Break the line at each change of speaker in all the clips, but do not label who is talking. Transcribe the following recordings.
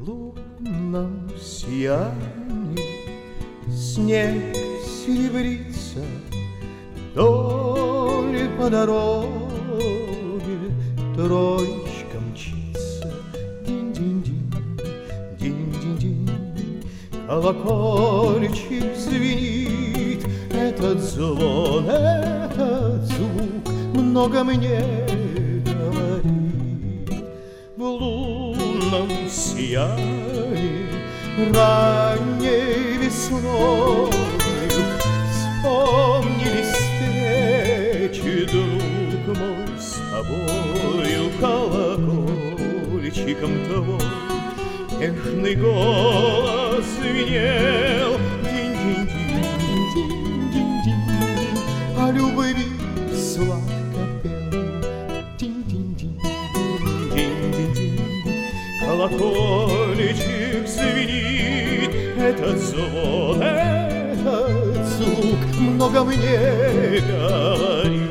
лунном сиянии снег серебрится вдоль по дороге, троечка мчится. Динь-динь-динь, динь-динь-динь, колокольчик звенит. Этот звон, этот звук много мне говорит. В лунном сиянии ранней весною вспомнились встречи, друг мой, с тобою. Колокольчиком твой нежный голос звенел. Динь-динь-динь, динь-динь-динь, о любви сладко пел. Динь-динь-динь, динь-динь-динь, колокольчик звенит. Этот звон, этот звук много мне говорит.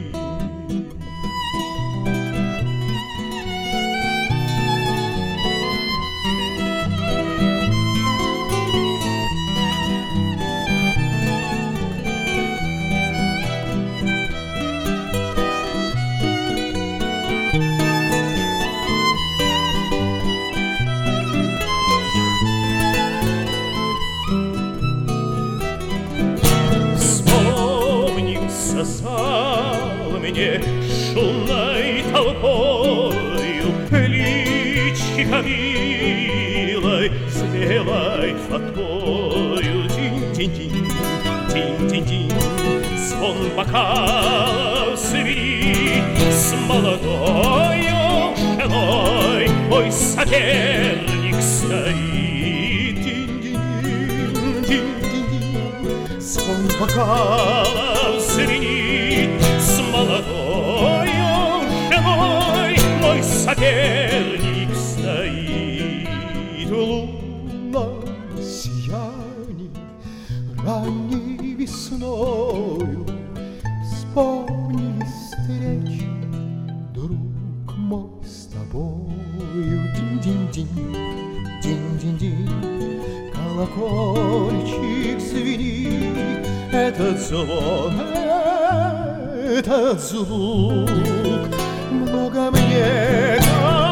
Зал мне шумной толпою личико милой с белой фаткою. Динь-динь-динь, динь-динь-динь, звон бокалов звенит. С молодою женой мой соперник стоит. Динь-динь-динь, динь-динь-динь, звон бокалов звенит. С молодою женой мой соперник стоит. В лунном сиянии ранней весною вспомнились встречи, друг мой, с тобою. Динь-динь-динь, динь-динь-динь, колокольчик звенит. Этот звон, этот звук много мне говорит.